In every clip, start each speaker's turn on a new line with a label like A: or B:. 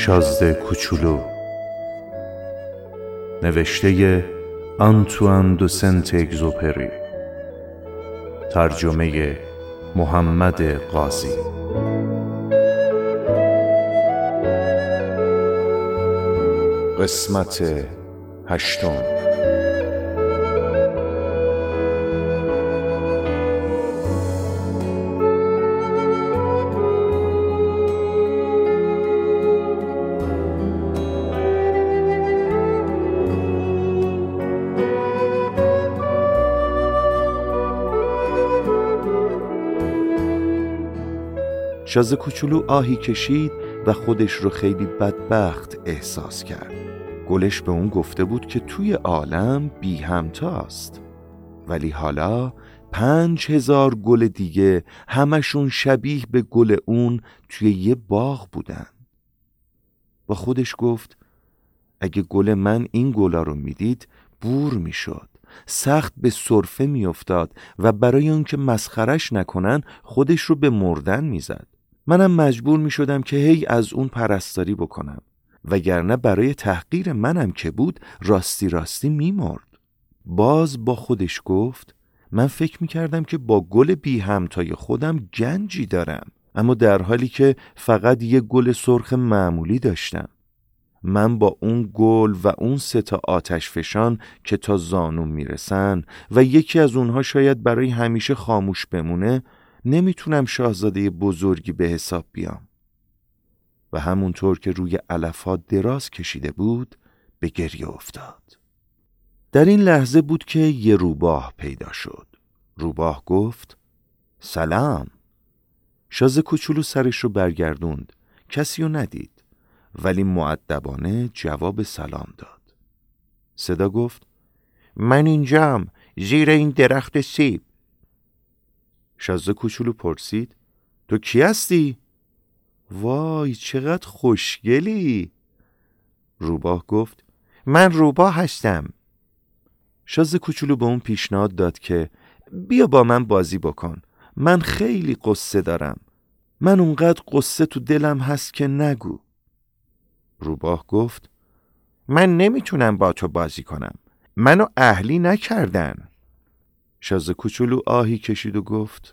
A: شازده کوچولو، نوشته آنتوان دو سنت اگزوپری، ترجمه محمد قاضی. قسمت 8. شازده کوچولو آهی کشید و خودش رو خیلی بدبخت احساس کرد. گلش به اون گفته بود که توی عالم بی همتاست، ولی حالا 5000 گل دیگه همشون شبیه به گل اون توی یه باغ بودن. با خودش گفت اگه گل من این گلا رو میدید بور میشد، سخت به سرفه میافتاد و برای اون که مسخرش نکنن خودش رو به مردن میزد. منم مجبور می شدم که هی از اون پرستاری بکنم، وگرنه برای تحقیر منم که بود راستی می مرد. باز با خودش گفت من فکر می کردم که با گل بی همتای خودم گنجی دارم، اما در حالی که فقط یه گل سرخ معمولی داشتم. من با اون گل و اون 3 آتش فشان که تا زانوم میرسن و یکی از اونها شاید برای همیشه خاموش بمونه نمیتونم شاهزاده بزرگی به حساب بیام. و همونطور که روی علفات دراز کشیده بود به گریه افتاد. در این لحظه بود که یه روباه پیدا شد. روباه گفت سلام. شازده کوچولو سرش رو برگردوند. کسی رو ندید، ولی مؤدبانه جواب سلام داد. صدا گفت من اینجام، زیر این درخت سیب. شازده کوچولو پرسید تو کی هستی؟ وای چقدر خوشگلی. روباه گفت من روباه هستم. شازده کوچولو به اون پیشنهاد داد که بیا با من بازی بکن، من خیلی قصه دارم، من اونقدر قصه تو دلم هست که نگو. روباه گفت من نمیتونم با تو بازی کنم، منو اهلی نکردن. شازده کوچولو آهی کشید و گفت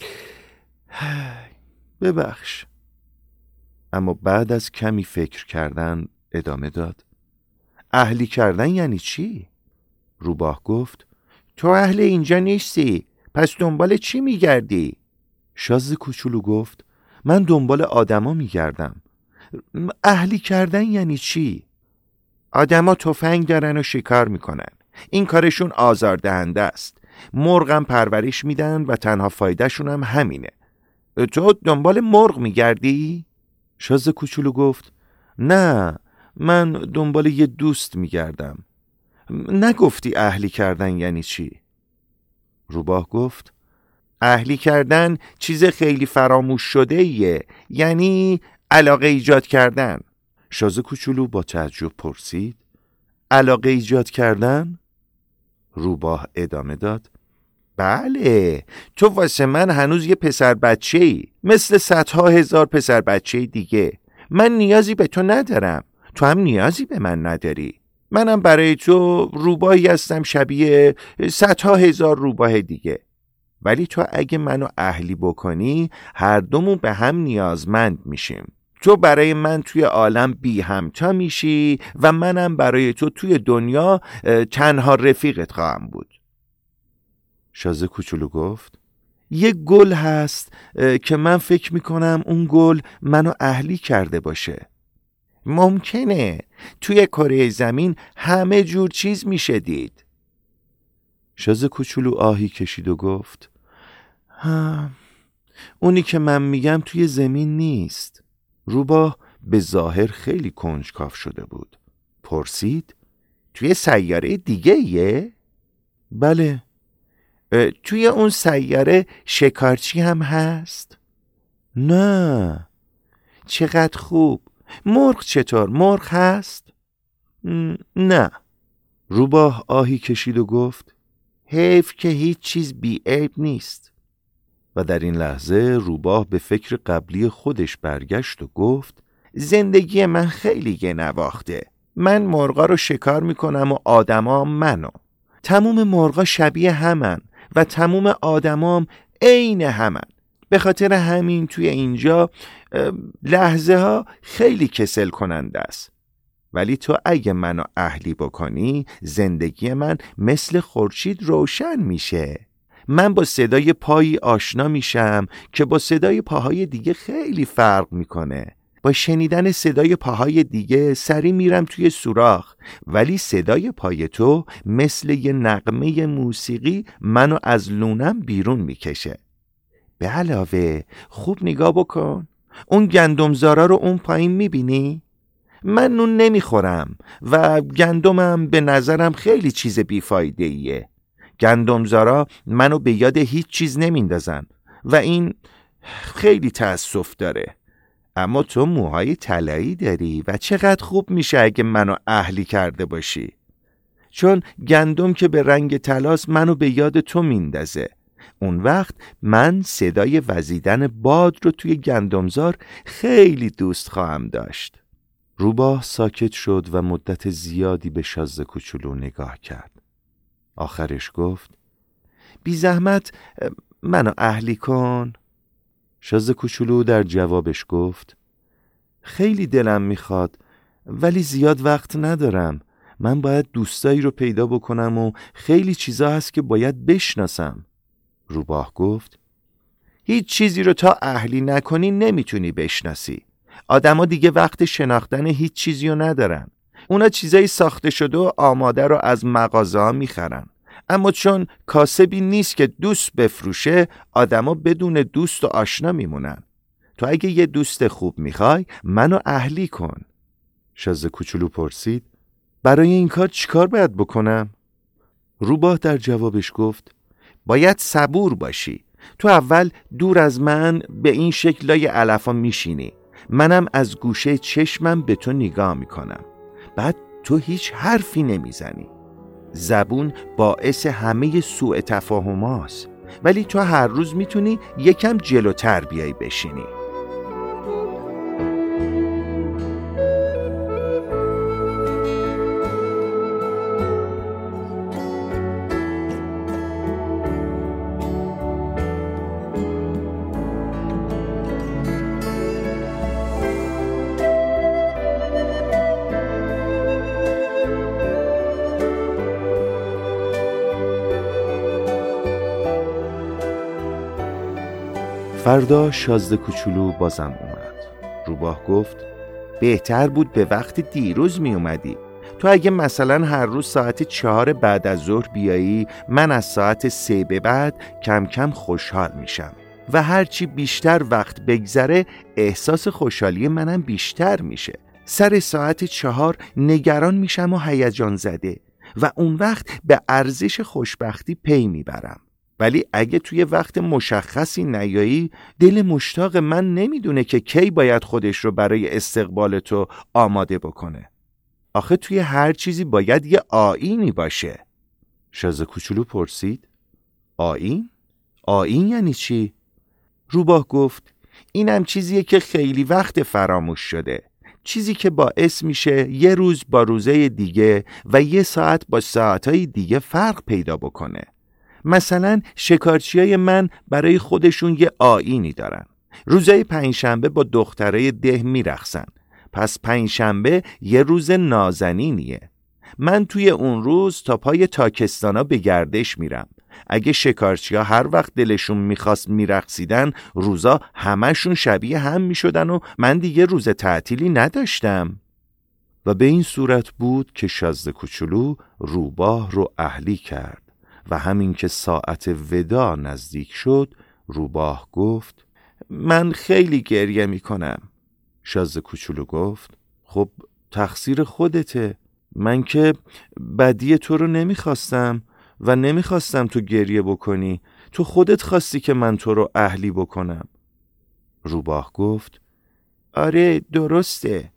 A: ببخش. اما بعد از کمی فکر کردن ادامه داد اهلی کردن یعنی چی؟ روباه گفت تو اهل اینجا نیستی، پس دنبال چی میگردی؟ شازده کوچولو گفت من دنبال آدما میگردم. اهلی کردن یعنی چی؟ آدما تفنگ دارن و شکار میکنن، این کارشون آزاردهنده است. مرغم پرورش میدن و تنها فایدهشون هم همینه. تو دنبال مرغ میگردی؟ شازده کوچولو گفت نه، من دنبال یه دوست میگردم. نگفتی اهلی کردن یعنی چی؟ روباه گفت اهلی کردن چیز خیلی فراموش شده ایه، یعنی علاقه ایجاد کردن. شازده کوچولو با تعجب پرسید علاقه ایجاد کردن؟ روباه ادامه داد بله، تو واسه من هنوز یه پسر بچه‌ای، مثل 100,000 پسر بچه دیگه. من نیازی به تو ندارم، تو هم نیازی به من نداری. منم برای تو روباهی هستم شبیه 100,000 روباه دیگه. ولی تو اگه منو اهلی بکنی هر دومون به هم نیازمند میشیم. تو برای من توی عالم بی همتا میشی و منم برای تو توی دنیا تنها رفیقت خواهم بود. شازده کوچولو گفت یه گل هست که من فکر میکنم اون گل منو اهلی کرده باشه. ممکنه، توی کره زمین همه جور چیز میشه دید. شازده کوچولو آهی کشید و گفت اونی که من میگم توی زمین نیست. روباه به ظاهر خیلی کنجکاو شده بود. پرسید توی سیاره دیگه ایه؟ بله. توی اون سیاره شکارچی هم هست؟ نه. چقدر خوب. مرغ چطور؟ مرغ هست؟ نه. روباه آهی کشید و گفت حیف که هیچ چیز بی عیب نیست. و در این لحظه روباه به فکر قبلی خودش برگشت و گفت زندگی من خیلی نواخته. من مرغا رو شکار میکنم و آدما منو. تموم مرغا شبیه همن و تموم آدمام عین همن. به خاطر همین توی اینجا لحظه ها خیلی کسل کننده است. ولی تو اگه منو اهلی بکنی زندگی من مثل خورشید روشن میشه. من با صدای پایی آشنا میشم که با صدای پاهای دیگه خیلی فرق میکنه. با شنیدن صدای پاهای دیگه سری میرم توی سوراخ، ولی صدای پای تو مثل یه نغمه موسیقی منو از لونم بیرون میکشه. به علاوه خوب نگاه بکن، اون گندمزارا رو اون پایین میبینی؟ من نون نمیخورم و گندمم به نظرم خیلی چیز بیفایده ایه. گندمزارا منو به یاد هیچ چیز نمیندازن و این خیلی تأسف داره. اما تو موهای طلایی داری و چقدر خوب میشه اگه منو اهلی کرده باشی. چون گندم که به رنگ طلاست منو به یاد تو میندازه. اون وقت من صدای وزیدن باد رو توی گندمزار خیلی دوست خواهم داشت. روباه ساکت شد و مدت زیادی به شاز کوچولو نگاه کرد. آخرش گفت بی زحمت منو اهلی کن. شاز کوچولو در جوابش گفت خیلی دلم میخواد ولی زیاد وقت ندارم. من باید دوستایی رو پیدا بکنم و خیلی چیزا هست که باید بشناسم. روباه گفت هیچ چیزی رو تا اهلی نکنی نمیتونی بشناسی. آدما دیگه وقت شناختن هیچ چیزی رو ندارن. اونا چیزای ساخته شده و آماده رو از مغازه ها میخرن. اما چون کاسبی نیست که دوست بفروشه، آدما بدون دوست و آشنا میمونن. تو اگه یه دوست خوب میخوای منو اهلی کن. شاز کوچولو پرسید برای این کار چیکار باید بکنم؟ روباه در جوابش گفت باید صبور باشی. تو اول دور از من به این شکلای علفا میشینی. منم از گوشه چشمم به تو نگاه میکنم. بعد تو هیچ حرفی نمیزنی. زبون باعث همه سوء تفاهم هاست. ولی تو هر روز میتونی یکم جلوتر بیای بشینی. فردا شازده کوچولو بازم اومد. روباه گفت بهتر بود به وقت دیروز می اومدی. تو اگه مثلا هر روز ساعت 4 بعد از ظهر بیایی، من از ساعت 3 به بعد کم کم خوشحال میشم و هرچی بیشتر وقت بگذره احساس خوشحالی منم بیشتر میشه. سر ساعت 4 نگران میشم و هیجان زده و اون وقت به ارزش خوشبختی پی میبرم. ولی اگه توی وقت مشخصی نیایی، دل مشتاق من نمیدونه که کی باید خودش رو برای استقبال تو آماده بکنه. آخه توی هر چیزی باید یه آیینی باشه. شاز کوچولو پرسید آیین؟ آیین یعنی چی؟ روباه گفت اینم چیزیه که خیلی وقت فراموش شده. چیزی که باعث میشه یه روز با روزه دیگه و یه ساعت با ساعتهای دیگه فرق پیدا بکنه. مثلا شکارچیای من برای خودشون یه آیینی دارن. روزای پنجشنبه با دخترای ده میرقصن. پس پنجشنبه یه روز نازنینیه. من توی اون روز تا پای تاکستانا به گردش میرم. اگه شکارچی‌ها هر وقت دلشون میخواست میرقصیدن، روزا همشون شبیه هم میشدن و من دیگه روز تعطیلی نداشتم. و به این صورت بود که شازده کوچولو روباه رو اهلی کرد. و همین که ساعت ودا نزدیک شد، روباه گفت من خیلی گریه میکنم. شازده کوچولو گفت خب تقصیر خودته. من که بدی تو رو نمیخواستم و نمیخواستم تو گریه بکنی. تو خودت خواستی که من تو رو اهلی بکنم. روباه گفت آره درسته.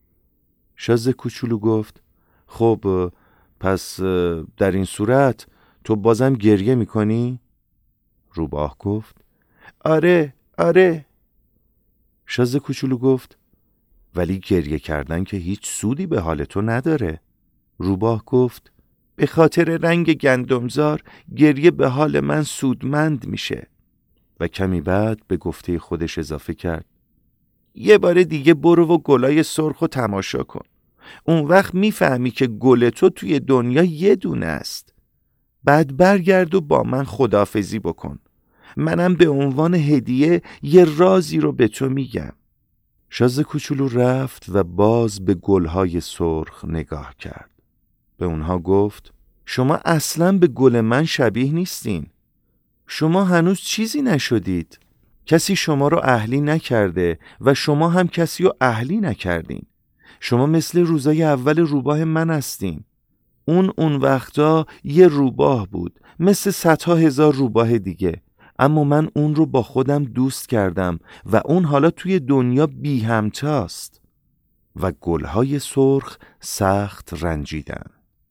A: شازده کوچولو گفت خب پس در این صورت تو بازم گریه میکنی؟ روباه گفت آره. شازده کوچولو گفت ولی گریه کردن که هیچ سودی به حال تو نداره. روباه گفت به خاطر رنگ گندمزار گریه به حال من سودمند میشه. و کمی بعد به گفته خودش اضافه کرد یه بار دیگه برو و گلای سرخو تماشا کن. اون وقت میفهمی که گل تو توی دنیا یه دونه است. بعد برگرد و با من خداحافظی بکن. منم به عنوان هدیه یه رازی رو به تو میگم. شاز کوچولو رفت و باز به گلهای سرخ نگاه کرد. به اونها گفت شما اصلاً به گل من شبیه نیستین. شما هنوز چیزی نشدید. کسی شما رو اهلی نکرده و شما هم کسی رو اهلی نکردین. شما مثل روزای اول روباه من هستین. اون وقتا یه روباه بود مثل صدها هزار روباه دیگه، اما من اون رو با خودم دوست کردم و اون حالا توی دنیا بی همتاست. و گلهای سرخ سخت رنجیدن.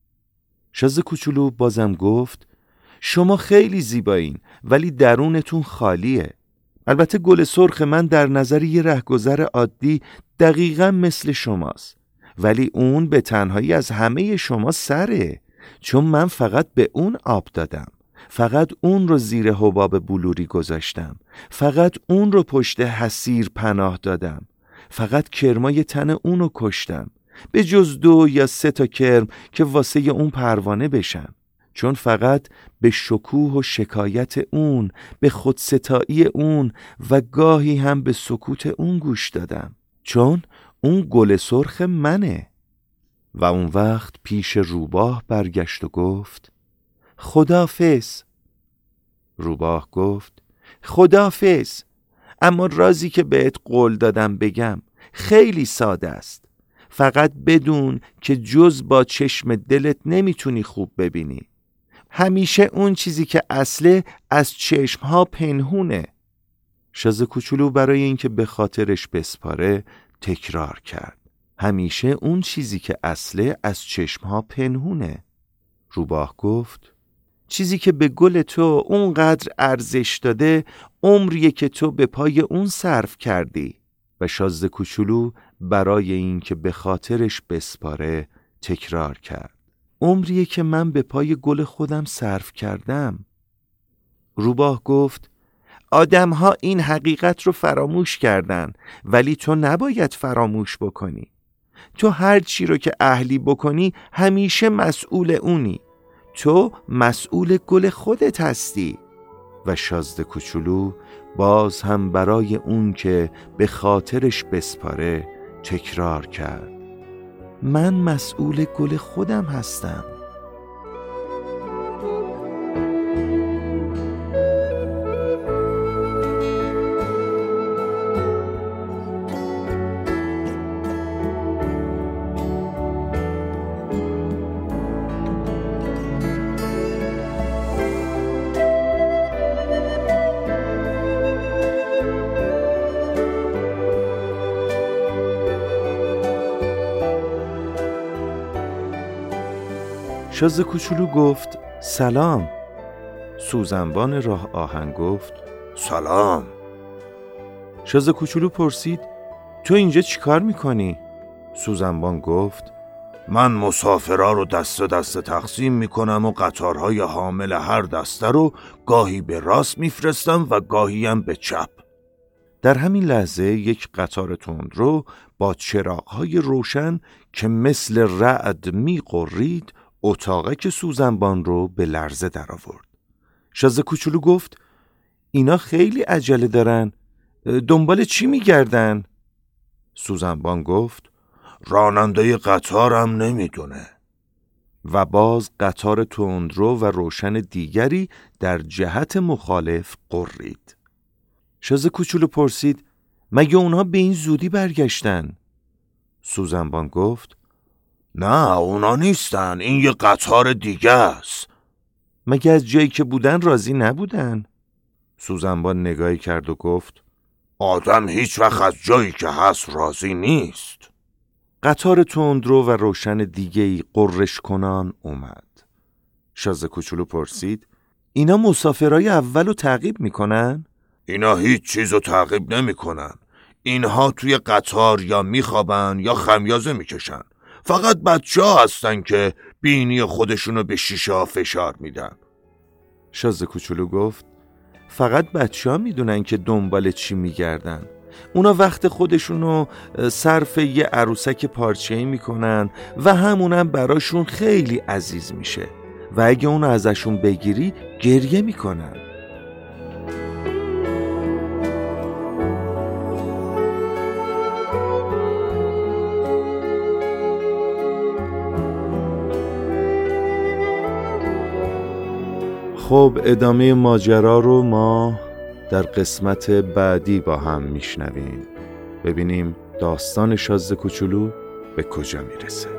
A: شاز کوچولو بازم گفت شما خیلی زیبایین ولی درونتون خالیه. البته گل سرخ من در نظر یه رهگذر عادی دقیقاً مثل شماست، ولی اون به تنهایی از همه شما سره، چون من فقط به اون آب دادم، فقط اون رو زیر حباب بلوری گذاشتم، فقط اون رو پشت حصیر پناه دادم، فقط کرمای تن اون رو کشتم، به جز 2 یا 3 تا کرم که واسه اون پروانه بشن، چون فقط به شکوه و شکایت اون، به خودستایی اون و گاهی هم به سکوت اون گوش دادم، چون اون گل سرخ منه. و اون وقت پیش روباه برگشت و گفت خداحافظ. روباه گفت خداحافظ، اما رازی که بهت قول دادم بگم خیلی ساده است. فقط بدون که جز با چشم دلت نمیتونی خوب ببینی. همیشه اون چیزی که اصله از چشمها پنهونه. شاز کوچولو برای اینکه به خاطرش بسپاره تکرار کرد همیشه اون چیزی که اصله از چشمها پنهونه. روباه گفت چیزی که به گل تو اونقدر ارزش داده عمریه که تو به پای اون صرف کردی. و شاز کوچولو برای اینکه به خاطرش بسپاره تکرار کرد عمریه که من به پای گل خودم صرف کردم. روباه گفت آدم‌ها این حقیقت رو فراموش کردن، ولی تو نباید فراموش بکنی. تو هر چی رو که اهلی بکنی همیشه مسئول اونی. تو مسئول گل خودت هستی. و شازده کوچولو باز هم برای اون که به خاطرش بسپاره تکرار کرد من مسئول گل خودم هستم. شاز کوچولو گفت سلام. سوزنبان راه آهن گفت سلام. شاز کوچولو پرسید تو اینجا چیکار میکنی؟ سوزنبان گفت من مسافرها رو دسته دسته تقسیم میکنم و قطارهای حامل هر دسته رو گاهی به راست میفرستم و گاهی هم به چپ. در همین لحظه یک قطار تندرو با چراغ‌های روشن که مثل رعد می‌غرید اتاقک سوزنبان رو به لرزه در آورد. شاز کوچولو گفت اینا خیلی عجله دارن. دنبال چی میگردن؟ سوزنبان گفت راننده قطارم نمیدونه. و باز قطار تندرو و روشن دیگری در جهت مخالف غرید. شاز کوچولو پرسید مگه اونها به این زودی برگشتن؟ سوزنبان گفت نه اونا نیستن، این یه قطار دیگه است. مگه از جایی که بودن راضی نبودن؟ سوزنبان نگاهی کرد و گفت آدم هیچ وقت از جایی که هست راضی نیست. قطار تندرو و روشن دیگه‌ای غرش کنان اومد. شاز کوچولو پرسید اینا مسافرای اولو تعقیب میکنن؟ اینا هیچ چیزو تعقیب نمیکنن.
B: اینها توی قطار یا میخوابن یا خمیازه میکشن. فقط بچه‌ها هستن که بینی خودشونو به شیشه ها فشار میدن.
A: شاز کوچولو گفت فقط بچه‌ها میدونن که دنبال چی میگردن. اونا وقت خودشونو صرف یه عروسک پارچه‌ای میکنن و همونم براشون خیلی عزیز میشه و اگه اونو ازشون بگیری گریه میکنن. خب ادامه ماجرا رو ما در قسمت بعدی با هم میشنویم. ببینیم داستان شاز کوچولو به کجا میرسه.